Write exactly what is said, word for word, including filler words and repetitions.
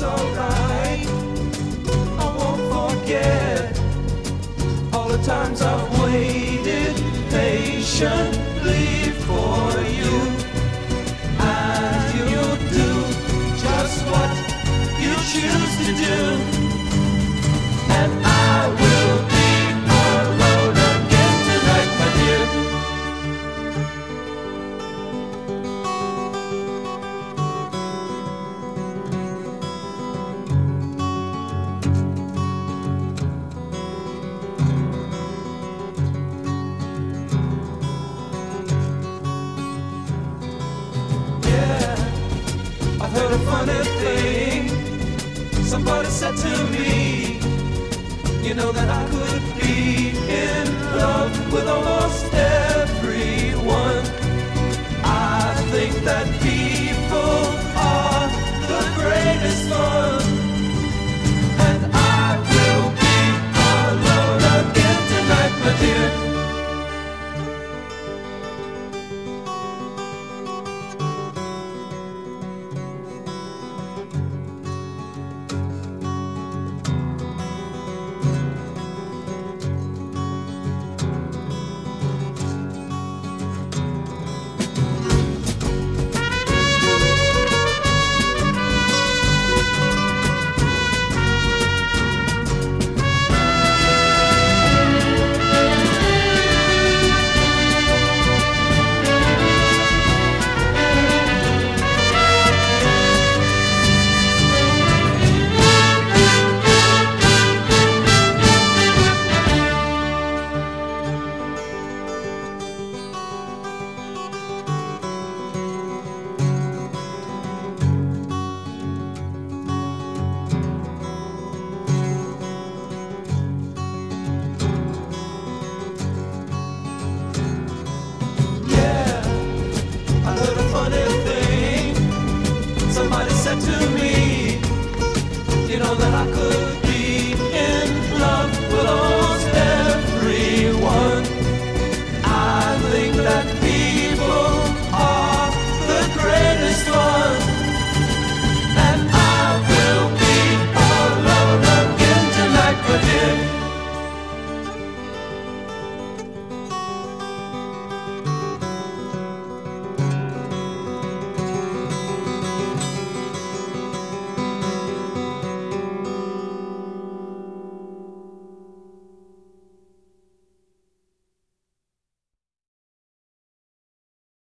alright. I won't forget all the times I've waited patiently for you. And you'll do just what you choose to do. And I will be alone again tonight, my dear. I heard a funny thing. Somebody said to me, you know that I could be in